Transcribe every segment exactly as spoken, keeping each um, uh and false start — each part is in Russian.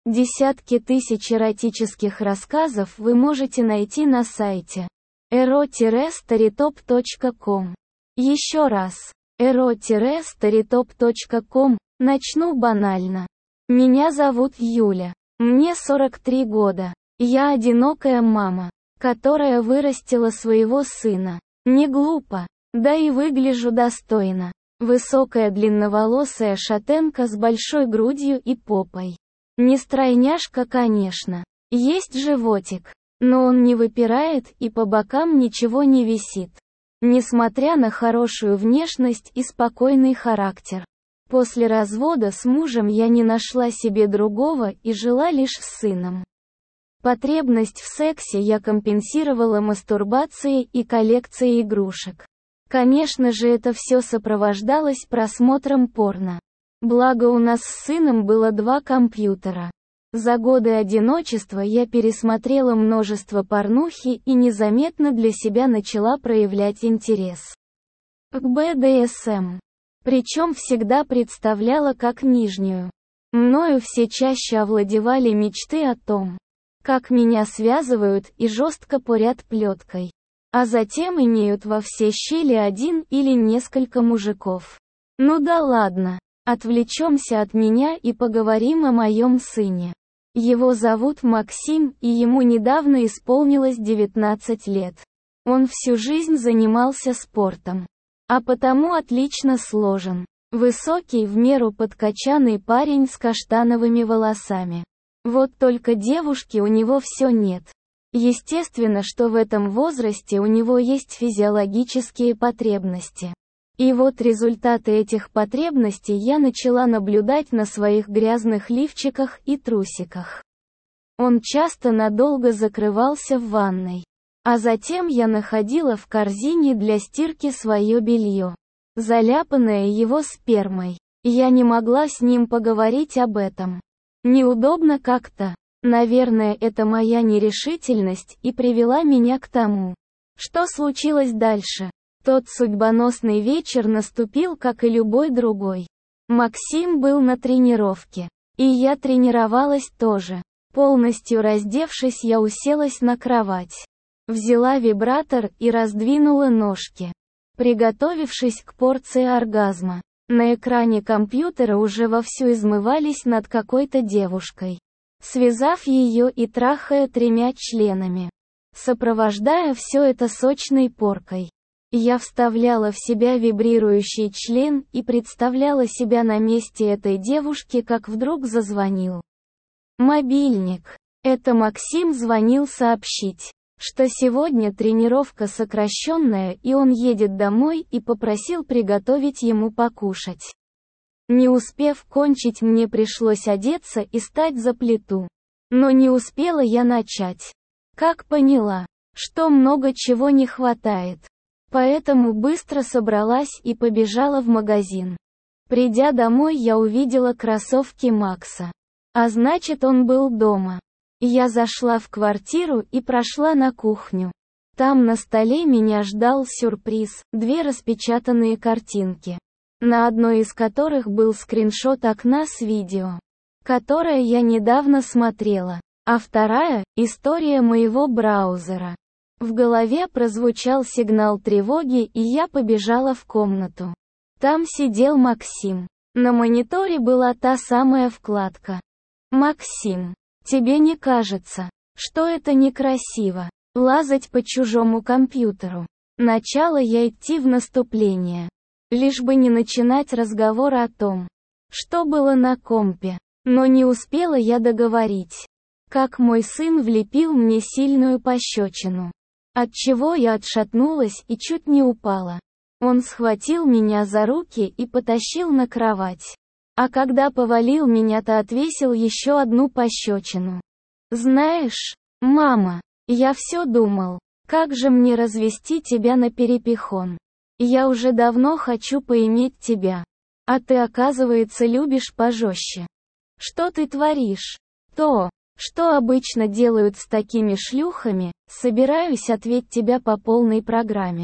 Десятки тысяч эротических рассказов вы можете найти на сайте эро старитоп точка ком. Еще раз, эро старитоп точка ком. Начну банально. Меня зовут Юля. Мне сорок три года. Я одинокая мама, которая вырастила своего сына. Не глупо, да и выгляжу достойно. Высокая длинноволосая шатенка с большой грудью и попой. Не стройняшка, конечно. Есть животик, но он не выпирает и по бокам ничего не висит. Несмотря на хорошую внешность и спокойный характер. После развода с мужем я не нашла себе другого и жила лишь с сыном. Потребность в сексе я компенсировала мастурбацией и коллекцией игрушек. Конечно же, это все сопровождалось просмотром порно. Благо у нас с сыном было два компьютера. За годы одиночества я пересмотрела множество порнухи и незаметно для себя начала проявлять интерес к бэ дэ эс эм. Причем всегда представляла как нижнюю. Мною все чаще овладевали мечты о том, как меня связывают и жестко порят плеткой. А затем имеют во все щели один или несколько мужиков. Ну да ладно, отвлечемся от меня и поговорим о моем сыне. Его зовут Максим, и ему недавно исполнилось девятнадцать лет. Он всю жизнь занимался спортом. А потому отлично сложен. Высокий, в меру подкачанный парень с каштановыми волосами. Вот только девушки у него все нет. Естественно, что в этом возрасте у него есть физиологические потребности. И вот результаты этих потребностей я начала наблюдать на своих грязных лифчиках и трусиках. Он часто надолго закрывался в ванной. А затем я находила в корзине для стирки свое белье, заляпанное его спермой. Я не могла с ним поговорить об этом. Неудобно как-то. Наверное, это моя нерешительность и привела меня к тому. Что случилось дальше? Тот судьбоносный вечер наступил, как и любой другой. Максим был на тренировке. И я тренировалась тоже. Полностью раздевшись, я уселась на кровать. Взяла вибратор и раздвинула ножки, приготовившись к порции оргазма. На экране компьютера уже вовсю измывались над какой-то девушкой, связав ее и трахая тремя членами, сопровождая все это сочной поркой. Я вставляла в себя вибрирующий член и представляла себя на месте этой девушки, как вдруг зазвонил мобильник. Это Максим звонил сообщить, что сегодня тренировка сокращенная и он едет домой, и попросил приготовить ему покушать. Не успев кончить, мне пришлось одеться и стать за плиту. Но не успела я начать, как поняла, что много чего не хватает. Поэтому быстро собралась и побежала в магазин. Придя домой, я увидела кроссовки Макса. А значит, он был дома. Я зашла в квартиру и прошла на кухню. Там на столе меня ждал сюрприз, две распечатанные картинки, на одной из которых был скриншот окна с видео, которое я недавно смотрела, а вторая – история моего браузера. В голове прозвучал сигнал тревоги, и я побежала в комнату. Там сидел Максим. На мониторе была та самая вкладка. «Максим, тебе не кажется, что это некрасиво, лазать по чужому компьютеру?» Начала я идти в наступление, лишь бы не начинать разговор о том, что было на компе. Но не успела я договорить, как мой сын влепил мне сильную пощечину, отчего я отшатнулась и чуть не упала. Он схватил меня за руки и потащил на кровать. А когда повалил меня, то отвесил еще одну пощечину. «Знаешь, мама, я все думал, как же мне развести тебя на перепихон. Я уже давно хочу поиметь тебя. А ты, оказывается, любишь пожестче. Что ты творишь?» «То, что обычно делают с такими шлюхами, собираюсь ответь тебя по полной программе».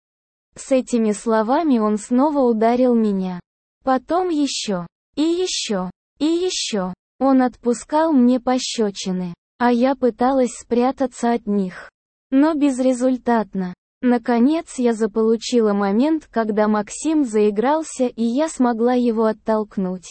С этими словами он снова ударил меня. Потом еще, и еще, и еще. Он отпускал мне пощечины, а я пыталась спрятаться от них. Но безрезультатно. Наконец я заполучила момент, когда Максим заигрался, и я смогла его оттолкнуть.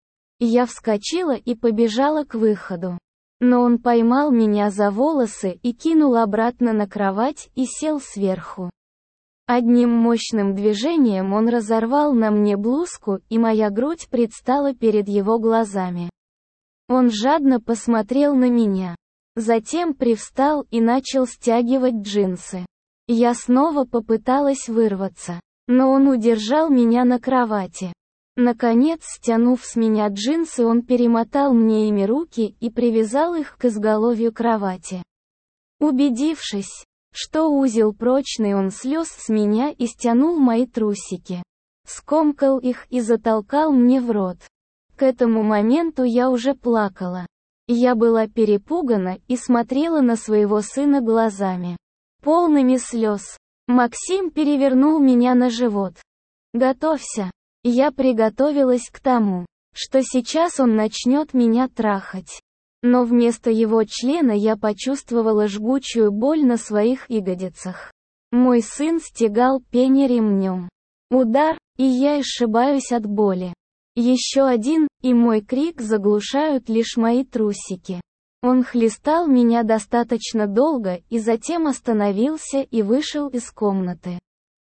Я вскочила и побежала к выходу. Но он поймал меня за волосы и кинул обратно на кровать и сел сверху. Одним мощным движением он разорвал на мне блузку, и моя грудь предстала перед его глазами. Он жадно посмотрел на меня. Затем привстал и начал стягивать джинсы. Я снова попыталась вырваться, но он удержал меня на кровати. Наконец, стянув с меня джинсы, он перемотал мне ими руки и привязал их к изголовью кровати. Убедившись, что узел прочный, он слез с меня и стянул мои трусики. Скомкал их и затолкал мне в рот. К этому моменту я уже плакала. Я была перепугана и смотрела на своего сына глазами, полными слез. Максим перевернул меня на живот. «Готовься». Я приготовилась к тому, что сейчас он начнет меня трахать. Но вместо его члена я почувствовала жгучую боль на своих ягодицах. Мой сын стегал пени ремнем. Удар, и я изшибаюсь от боли. Еще один, и мой крик заглушают лишь мои трусики. Он хлестал меня достаточно долго и затем остановился и вышел из комнаты.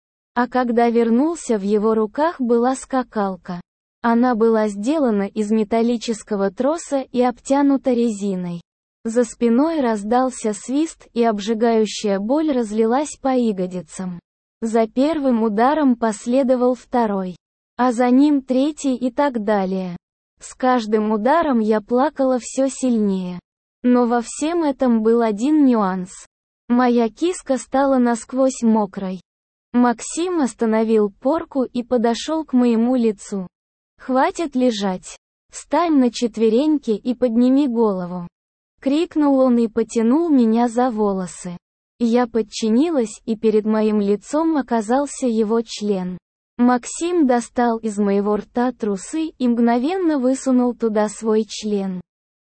А когда вернулся, в его руках была скакалка. Она была сделана из металлического троса и обтянута резиной. За спиной раздался свист, и обжигающая боль разлилась по ягодицам. За первым ударом последовал второй, а за ним третий и так далее. С каждым ударом я плакала все сильнее. Но во всем этом был один нюанс. Моя киска стала насквозь мокрой. Максим остановил порку и подошел к моему лицу. «Хватит лежать. Встань на четвереньки и подними голову». Крикнул он и потянул меня за волосы. Я подчинилась, и перед моим лицом оказался его член. Максим достал из моего рта трусы и мгновенно высунул туда свой член.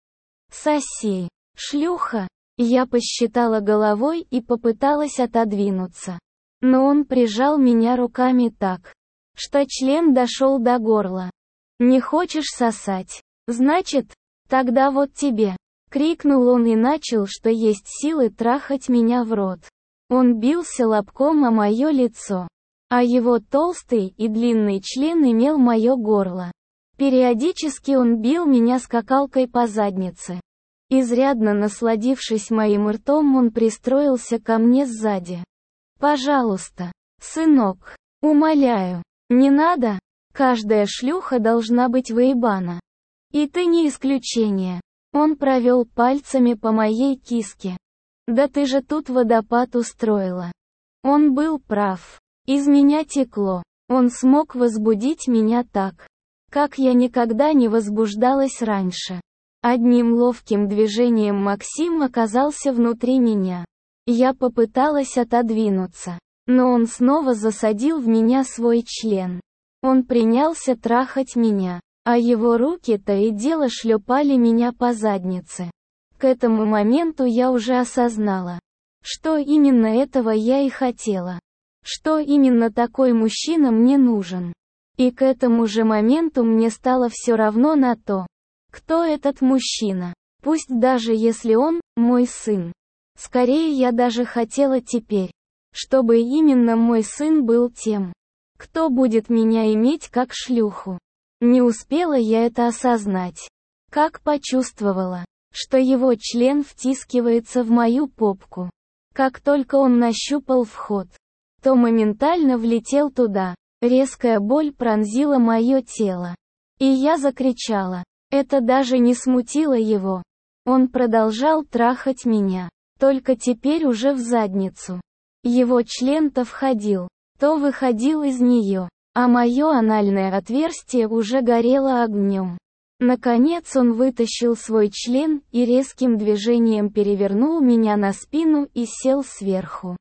«Соси, шлюха!» Я посчитала головой и попыталась отодвинуться. Но он прижал меня руками так, что член дошел до горла. «Не хочешь сосать? Значит, тогда вот тебе!» Крикнул он и начал, что есть силы, трахать меня в рот. Он бился лобком о мое лицо, а его толстый и длинный член имел мое горло. Периодически он бил меня скакалкой по заднице. Изрядно насладившись моим ртом, он пристроился ко мне сзади. «Пожалуйста, сынок, умоляю, не надо, каждая шлюха должна быть выебана. И ты не исключение». Он провел пальцами по моей киске. «Да ты же тут водопад устроила». Он был прав. Из меня текло. Он смог возбудить меня так, как я никогда не возбуждалась раньше. Одним ловким движением Максим оказался внутри меня. Я попыталась отодвинуться, но он снова засадил в меня свой член. Он принялся трахать меня, а его руки то и дело шлепали меня по заднице. К этому моменту я уже осознала, что именно этого я и хотела. Что именно такой мужчина мне нужен. И к этому же моменту мне стало все равно на то, кто этот мужчина. Пусть даже если он мой сын. Скорее я даже хотела теперь, чтобы именно мой сын был тем, кто будет меня иметь как шлюху. Не успела я это осознать, как почувствовала, что его член втискивается в мою попку. Как только он нащупал вход, то моментально влетел туда. Резкая боль пронзила мое тело. И я закричала. Это даже не смутило его. Он продолжал трахать меня. Только теперь уже в задницу. Его член то входил, то выходил из нее, а мое анальное отверстие уже горело огнем. Наконец он вытащил свой член и резким движением перевернул меня на спину и сел сверху.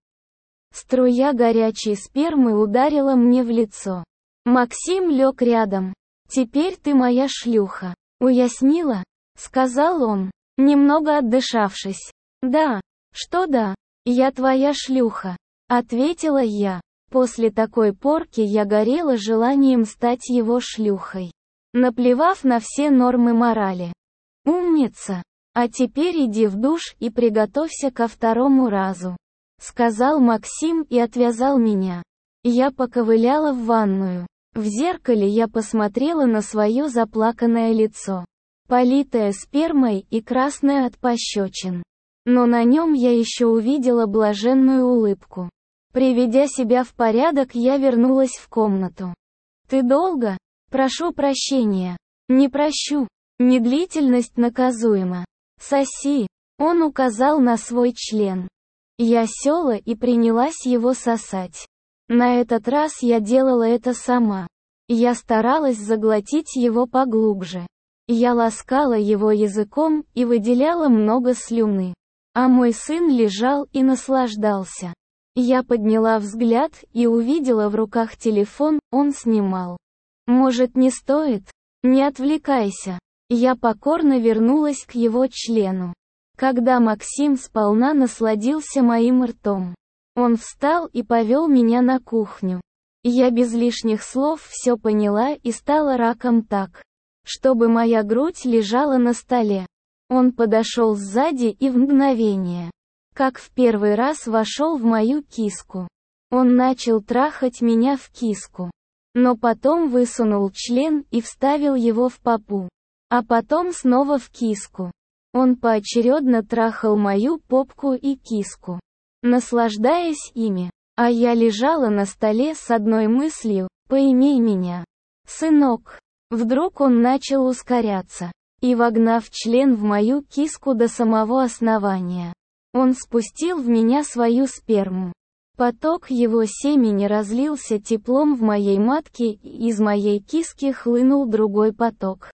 Струя горячей спермы ударила мне в лицо. Максим лег рядом. «Теперь ты моя шлюха. Уяснила?» сказал он, немного отдышавшись. Да. Что да? Я твоя шлюха, ответила я. После такой порки я горела желанием стать его шлюхой, наплевав на все нормы морали. Умница. А теперь иди в душ и приготовься ко второму разу, сказал Максим и отвязал меня. Я поковыляла в ванную. В зеркале я посмотрела на свое заплаканное лицо, политое спермой и красное от пощечин. Но на нем я еще увидела блаженную улыбку. Приведя себя в порядок, я вернулась в комнату. Ты долго? Прошу прощения. Не прощу. Медлительность наказуема. Соси. Он указал на свой член. Я села и принялась его сосать. На этот раз я делала это сама. Я старалась заглотить его поглубже. Я ласкала его языком и выделяла много слюны. А мой сын лежал и наслаждался. Я подняла взгляд и увидела в руках телефон, он снимал. Может, не стоит? Не отвлекайся. Я покорно вернулась к его члену. Когда Максим сполна насладился моим ртом, он встал и повел меня на кухню. Я без лишних слов все поняла и стала раком так, чтобы моя грудь лежала на столе. Он подошел сзади и в мгновение, как в первый раз, вошел в мою киску. Он начал трахать меня в киску, но потом высунул член и вставил его в попу, а потом снова в киску. Он поочередно трахал мою попку и киску, наслаждаясь ими, а я лежала на столе с одной мыслью: поимей меня, сынок. Вдруг он начал ускоряться, и, вогнав член в мою киску до самого основания, он спустил в меня свою сперму. Поток его семени разлился теплом в моей матке, и из моей киски хлынул другой поток.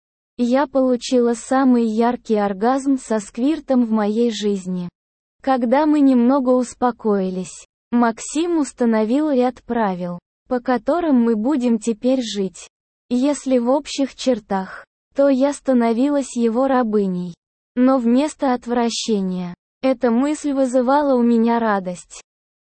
Я получила самый яркий оргазм со сквиртом в моей жизни. Когда мы немного успокоились, Максим установил ряд правил, по которым мы будем теперь жить. Если в общих чертах, то я становилась его рабыней. Но вместо отвращения, эта мысль вызывала у меня радость.